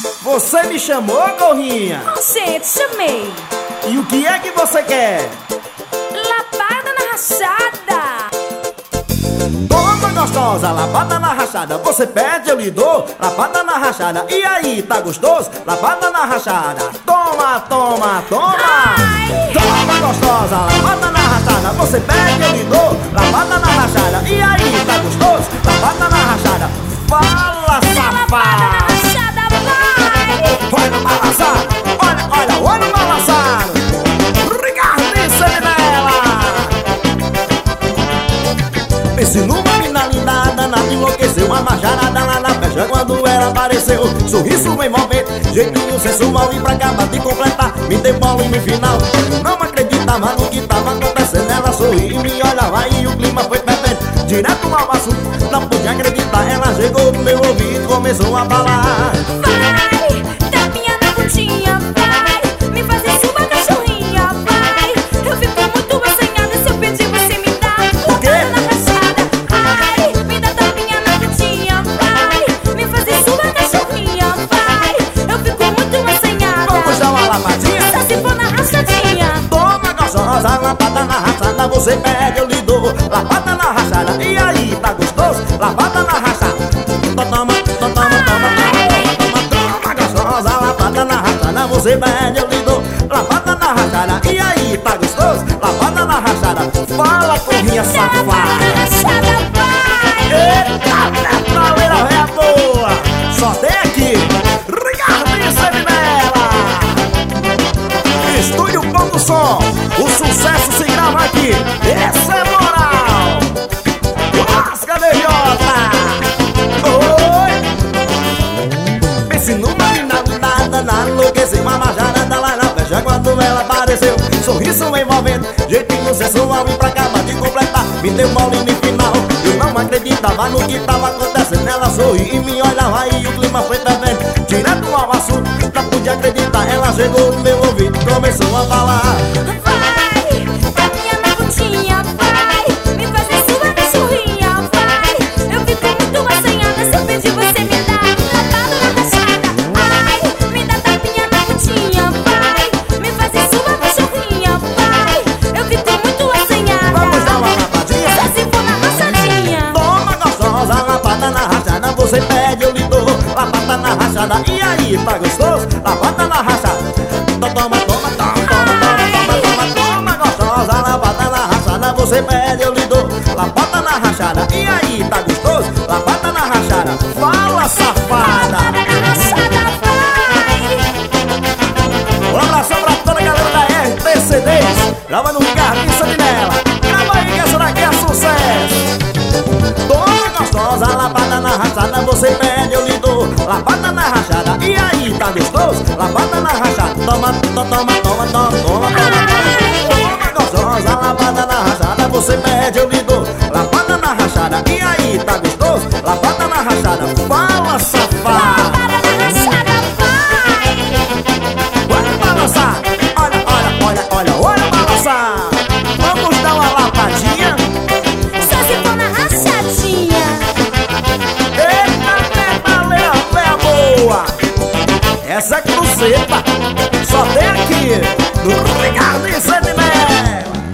Você me chamou, gorrinha? Gente, chamei. E o que é que você quer? Lapada na rachada. Toma, gostosa, lapada na rachada. Você pede, eu lhe dou, lapada na rachada. E aí, tá gostoso? Lapada na rachada. Toma, toma, toma. Ai. Toma, gostosa, lapada na rachada. Você pede, eu lhe dou, lapada na rachada. E aí, tá gostoso? Lapada na rachada. Fala, safada. Rachada, vai. Olha o balançado, olha o balançado. Ricardice nela. Pense numa mina linda, danada, enlouqueceu. A macharada lá na festa quando ela apareceu. Sorriso envolvente, jeitinho sensual. E pra acabar de completar, me deu bola no final. Eu não acreditava no que tava acontecendo. Ela sorriu e me olhava e o clima foi perfeito. Direto ao assunto, não podia acreditar. Ela chegou no meu ouvido e começou a falar. Vai, tapinha na bundinha, vai. Me fazer sua cachorrinha, vai. Eu fico muito assanhada, se eu pedir você me dá. O quê? Lapada na rachada, ai. Me dá tapinha na bundinha, vai. Me fazer sua cachorrinha, vai. Eu fico muito assanhada. Vamos dar uma lapadinha? Só se for na rachadinha. Toma, gostosa, lapada na rachada. Você pede, eu lhe dou, lapada na rachada. E aí, tá gostoso? Lapada na rachada. Toma, gostosa, lapada na rachada. Você pede, eu lhe dou, lapada na rachada. E aí, tá gostoso? Lapada na rachada. Fala, corrinha safada. Rachada, vai. Eita, metaleira véia boa. Só tem aqui Ricardice nela. Estúdio Pão do Som. O sucesso se grava aqui. Essa é moral. Lasca DJ. Oi. Pense numa mina linda, na enlouqueceu. Uma majada lá na festa quando ela apareceu. Sorriso envolvente, jeitinho sensual. E pra acabar de completar, me deu mole no final. Eu não acreditava no que tava acontecendo. Ela sorriu e me olhava e o clima foi perfeito. Direto ao assunto, não podia acreditar. Ela chegou no meu ouvido e começou a falar. Vai, tapinha na bundinha, vai. Me fazer sua cachorrinha, vai. Eu fico muito assanhada, se eu pedir você me dá. Lapada na rachada, ai. Me dá tapinha na bundinha, vai. Me fazer sua cachorrinha, vai. Eu fico muito assanhada. Vamos dar uma lapadinha? Só se for na rachadinha. Toma, gostosa, lapada na rachada. Você pede, eu lhe dou, lapada na rachada. E aí, tá gostoso? Lapada na rachada. Toma, gostosa, lapada na rachada. Você pede, eu lhe dou, lapada na rachada. E aí, tá gostoso? Lapada na rachada. Fala, safada. Lapada na rachada, vai. Um abração pra toda a galera da RTCDs. Grava no Ricardice nela. Grava aí que essa daqui é sucesso. Toma, gostosa, lapada na rachada. Você pede, eu lhe dou, lapada na rachada.